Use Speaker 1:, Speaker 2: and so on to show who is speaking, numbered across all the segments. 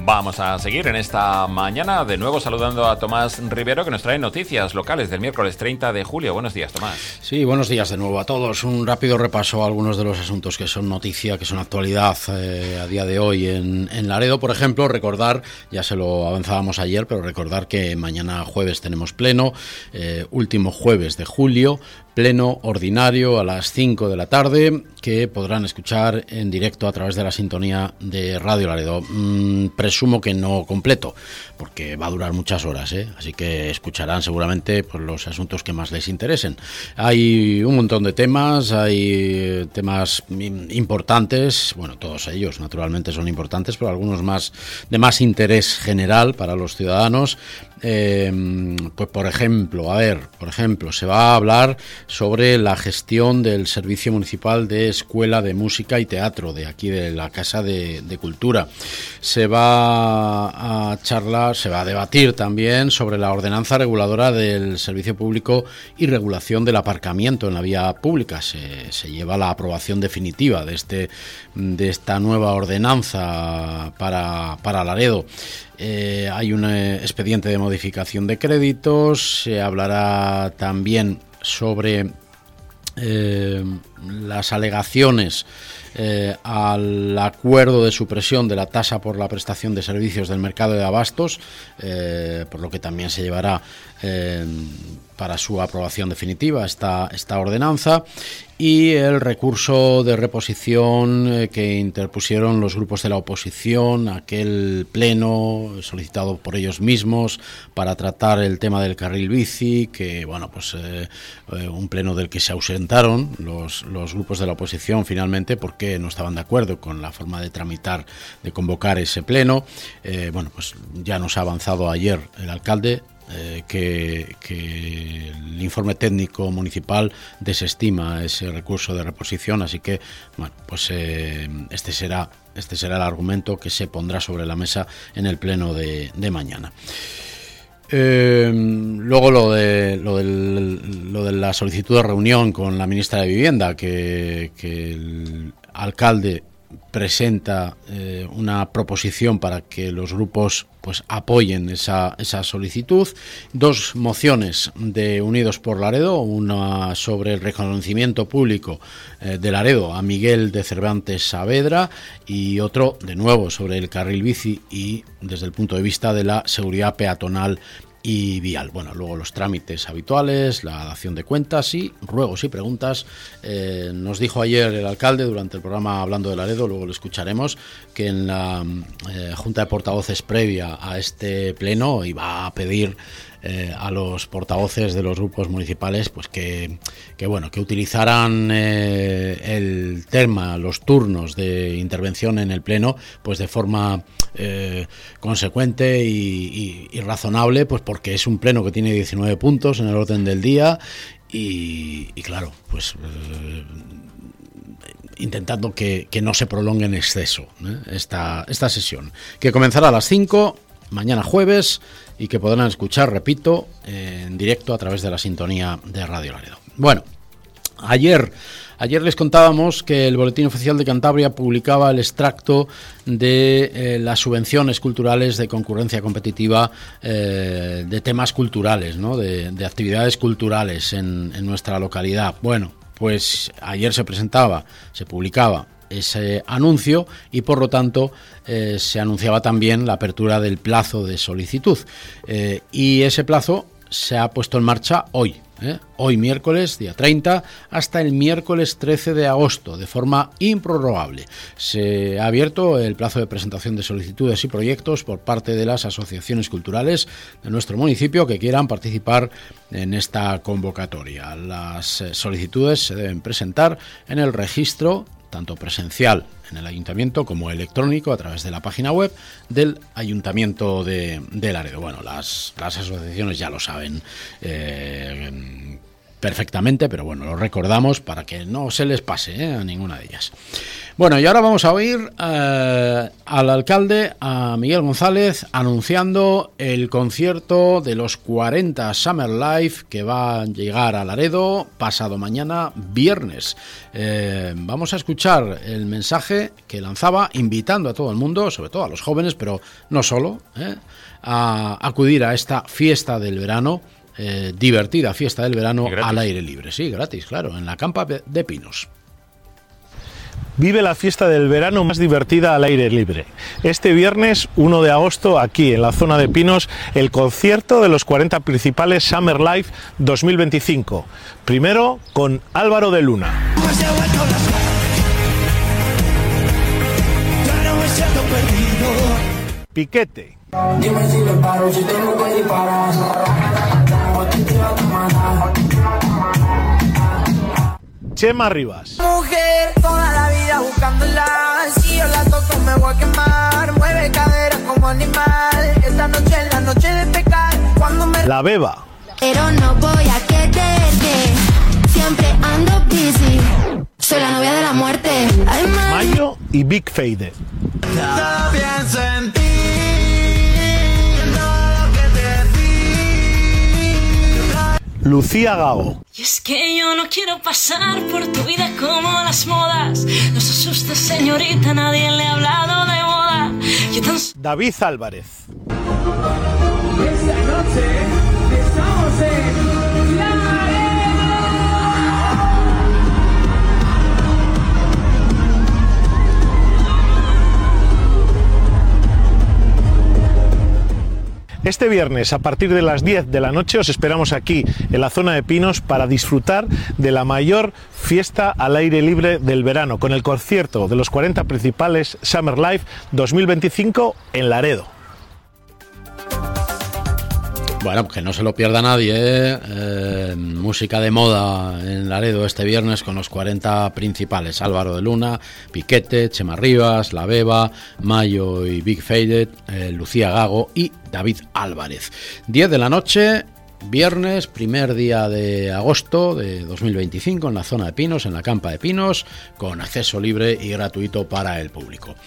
Speaker 1: Vamos a seguir en esta mañana, de nuevo saludando a Tomás Rivero, que nos trae noticias locales del miércoles 30 de julio. Buenos días, Tomás.
Speaker 2: Sí, buenos días de nuevo a todos. Un rápido repaso a algunos de los asuntos que son noticia, que son actualidad a día de hoy en Laredo. Por ejemplo, recordar, ya se lo avanzábamos ayer, pero recordar que mañana jueves tenemos pleno, último jueves de julio, pleno ordinario a las 5 de la tarde, que podrán escuchar en directo a través de la sintonía de Radio Laredo. Presumo que no completo, porque va a durar muchas horas, así que escucharán seguramente pues, los asuntos que más les interesen. Hay un montón de temas, hay temas importantes, bueno, todos ellos naturalmente son importantes, pero algunos más de más interés general para los ciudadanos. Pues por ejemplo, se va a hablar sobre la gestión del Servicio Municipal de Escuela de Música y Teatro de aquí de la Casa de Cultura. Se va a debatir también sobre la ordenanza reguladora del servicio público y regulación del aparcamiento en la vía pública. Se lleva la aprobación definitiva de esta nueva ordenanza para Laredo. Hay un expediente de modificación de créditos. Se hablará también sobre las alegaciones al acuerdo de supresión de la tasa por la prestación de servicios del mercado de abastos, por lo que también se llevará para su aprobación definitiva esta ordenanza, y el recurso de reposición que interpusieron los grupos de la oposición, aquel pleno solicitado por ellos mismos para tratar el tema del carril bici, que bueno, pues un pleno del que se ausentaron los grupos de la oposición finalmente porque no estaban de acuerdo con la forma de tramitar, de convocar ese pleno. Bueno, pues ya nos ha avanzado ayer el alcalde que el informe técnico municipal desestima ese recurso de reposición, así que bueno, pues este será el argumento que se pondrá sobre la mesa en el pleno de mañana. Luego lo de la solicitud de reunión con la ministra de Vivienda, que el alcalde presenta una proposición para que los grupos pues apoyen esa solicitud. Dos mociones de Unidos por Laredo, una sobre el reconocimiento público de Laredo a Miguel de Cervantes Saavedra y otro de nuevo sobre el carril bici y desde el punto de vista de la seguridad peatonal y vial. Bueno, luego los trámites habituales, la dación de cuentas y ruegos y preguntas. Nos dijo ayer el alcalde durante el programa Hablando de Laredo, luego lo escucharemos, que en la Junta de Portavoces previa a este pleno iba a pedir a los portavoces de los grupos municipales pues que utilizaran el tema, los turnos de intervención en el pleno pues de forma consecuente y razonable, pues porque es un pleno que tiene 19 puntos en el orden del día y claro, pues intentando que no se prolongue en exceso esta sesión, que comenzará a las 5 mañana jueves y que podrán escuchar, repito, en directo a través de la sintonía de Radio Laredo. Bueno, ayer les contábamos que el Boletín Oficial de Cantabria publicaba el extracto de las subvenciones culturales de concurrencia competitiva de temas culturales, ¿no? de actividades culturales en nuestra localidad. Bueno, pues ayer se publicaba ese anuncio y por lo tanto se anunciaba también la apertura del plazo de solicitud y ese plazo se ha puesto en marcha hoy miércoles, día 30, hasta el miércoles 13 de agosto, de forma improrrogable. Se ha abierto el plazo de presentación de solicitudes y proyectos por parte de las asociaciones culturales de nuestro municipio que quieran participar en esta convocatoria. Las solicitudes se deben presentar en el registro tanto presencial en el Ayuntamiento como electrónico a través de la página web del Ayuntamiento de Laredo. Bueno, las asociaciones ya lo saben perfectamente, pero bueno, lo recordamos para que no se les pase a ninguna de ellas. Bueno, y ahora vamos a oír al alcalde, a Miguel González, anunciando el concierto de los 40 Summer Life que va a llegar a Laredo pasado mañana, viernes. Vamos a escuchar el mensaje que lanzaba, invitando a todo el mundo, sobre todo a los jóvenes, pero no solo, a acudir a esta fiesta del verano, divertida fiesta del verano al aire libre. Sí, gratis, claro, en la Campa de Pinos.
Speaker 3: Vive la fiesta del verano más divertida al aire libre. Este viernes 1 de agosto, aquí en la zona de Pinos, el concierto de los 40 principales Summer Life 2025. Primero con Álvaro de Luna. Piquete. Dime si le paro, si tengo que disparar. Chema Rivas.
Speaker 4: Mujer, toda la vida buscándola. Si yo la toco me voy a quemar. Mueve cadera como animal. Esta noche es la noche de pecar. Cuando me...
Speaker 3: La Beba.
Speaker 5: Pero no voy a quererte. Siempre ando busy. Soy la novia de la muerte. Ay,
Speaker 3: Mayo y Big Fade.
Speaker 4: Todo pienso en ti.
Speaker 3: Lucía Gago.
Speaker 6: Y es que yo no quiero pasar por tu vida como las modas. No se asuste, señorita, nadie le ha hablado de moda.
Speaker 3: David Álvarez.
Speaker 7: Esta noche estamos en Laredo.
Speaker 3: Este viernes, a partir de las 10 de la noche, os esperamos aquí, en la zona de Pinos, para disfrutar de la mayor fiesta al aire libre del verano, con el concierto de los 40 principales Summer Life 2025 en Laredo.
Speaker 2: Bueno, que no se lo pierda nadie, música de moda en Laredo este viernes con los 40 principales: Álvaro de Luna, Piquete, Chema Rivas, La Beba, Mayo y Big Faded, Lucía Gago y David Álvarez. 10 de la noche, viernes, primer día de agosto de 2025 en la zona de Pinos, en la Campa de Pinos, con acceso libre y gratuito para el público.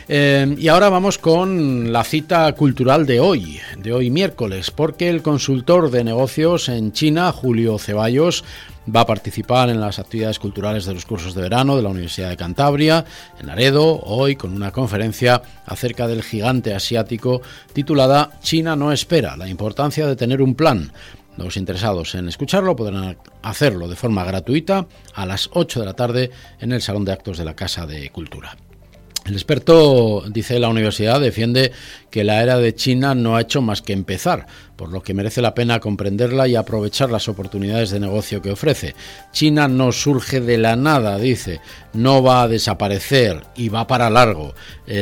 Speaker 2: Y ahora vamos con la cita cultural de hoy miércoles, porque el consultor de negocios en China, Julio Ceballos, va a participar en las actividades culturales de los cursos de verano de la Universidad de Cantabria, en Laredo, hoy con una conferencia acerca del gigante asiático titulada China no espera, la importancia de tener un plan. Los interesados en escucharlo podrán hacerlo de forma gratuita a las 8 de la tarde en el Salón de Actos de la Casa de Cultura. El experto, dice la universidad, defiende que la era de China no ha hecho más que empezar, por lo que merece la pena comprenderla y aprovechar las oportunidades de negocio que ofrece. China no surge de la nada, dice, no va a desaparecer y va para largo.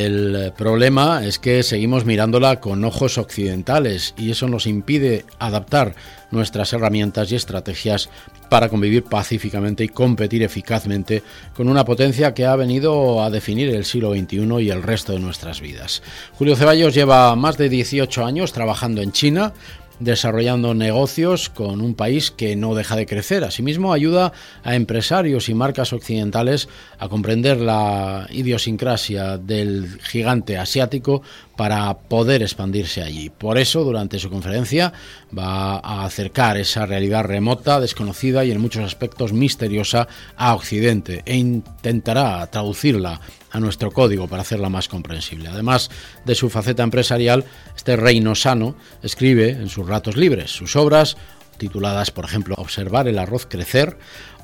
Speaker 2: El problema es que seguimos mirándola con ojos occidentales y eso nos impide adaptar nuestras herramientas y estrategias para convivir pacíficamente y competir eficazmente con una potencia que ha venido a definir el siglo XXI y el resto de nuestras vidas. Julio Ceballos lleva más de 18 años trabajando en China, desarrollando negocios con un país que no deja de crecer. Asimismo, ayuda a empresarios y marcas occidentales a comprender la idiosincrasia del gigante asiático para poder expandirse allí. Por eso, durante su conferencia, va a acercar esa realidad remota, desconocida y en muchos aspectos misteriosa a Occidente e intentará traducirla a nuestro código para hacerla más comprensible. Además de su faceta empresarial, este reynosano escribe en sus ratos libres. Sus obras, tituladas, por ejemplo, Observar el arroz crecer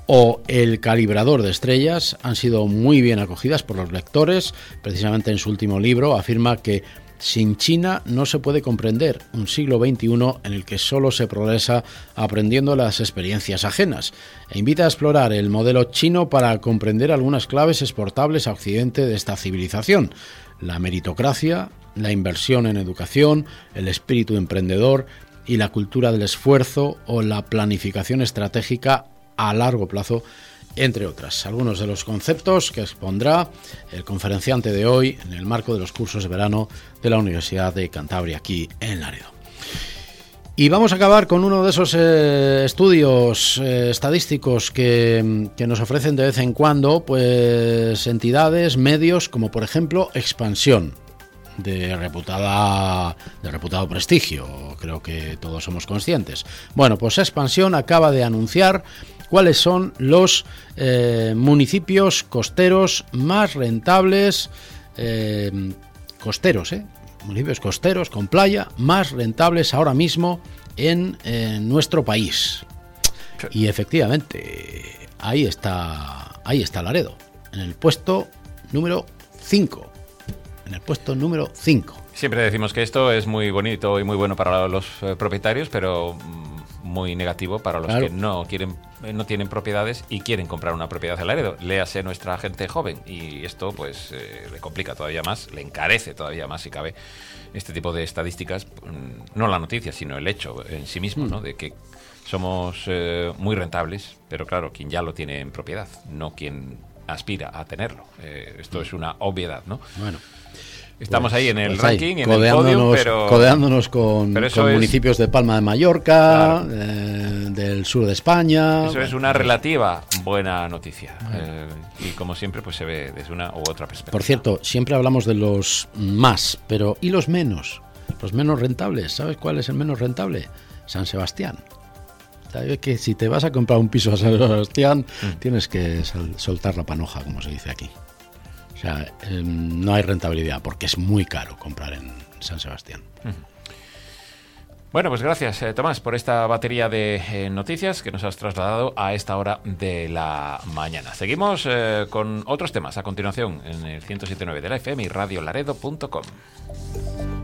Speaker 2: o El calibrador de estrellas, han sido muy bien acogidas por los lectores. Precisamente en su último libro afirma que sin China no se puede comprender un siglo XXI en el que solo se progresa aprendiendo las experiencias ajenas, e invita a explorar el modelo chino para comprender algunas claves exportables a Occidente de esta civilización: la meritocracia, la inversión en educación, el espíritu emprendedor y la cultura del esfuerzo o la planificación estratégica a largo plazo, entre otras. Algunos de los conceptos que expondrá el conferenciante de hoy en el marco de los cursos de verano de la Universidad de Cantabria, aquí en Laredo. Y vamos a acabar con uno de esos estudios estadísticos que nos ofrecen de vez en cuando pues entidades, medios, como por ejemplo Expansión, de reputado prestigio, creo que todos somos conscientes. Bueno, pues Expansión acaba de anunciar cuáles son los municipios costeros más rentables, municipios costeros con playa más rentables ahora mismo en nuestro país. Y efectivamente, ahí está Laredo, en el puesto número 5.
Speaker 1: Siempre decimos que esto es muy bonito y muy bueno para los propietarios, pero muy negativo para los que no tienen propiedades y quieren comprar una propiedad en Laredo. Léase nuestra gente joven, y esto pues le complica todavía más, le encarece todavía más, si cabe, este tipo de estadísticas. No la noticia, sino el hecho en sí mismo, ¿no? De que somos muy rentables, pero claro, quien ya lo tiene en propiedad, no quien aspira a tenerlo. Esto es una obviedad, ¿no?
Speaker 2: Bueno.
Speaker 1: Estamos ahí en el
Speaker 2: pues
Speaker 1: ranking, en el podio,
Speaker 2: codeándonos con municipios de Palma de Mallorca, del sur de España.
Speaker 1: Eso es una relativa buena noticia. Y como siempre, pues se ve desde una u otra perspectiva.
Speaker 2: Por cierto, siempre hablamos de los más, pero ¿y los menos? Los menos rentables. ¿Sabes cuál es el menos rentable? San Sebastián. ¿Sabes que si te vas a comprar un piso a San Sebastián, tienes que soltar la panoja, como se dice aquí? O sea, no hay rentabilidad porque es muy caro comprar en San Sebastián.
Speaker 1: Bueno, pues gracias, Tomás, por esta batería de noticias que nos has trasladado a esta hora de la mañana. Seguimos con otros temas a continuación en el 107.9 de la FM y radiolaredo.com.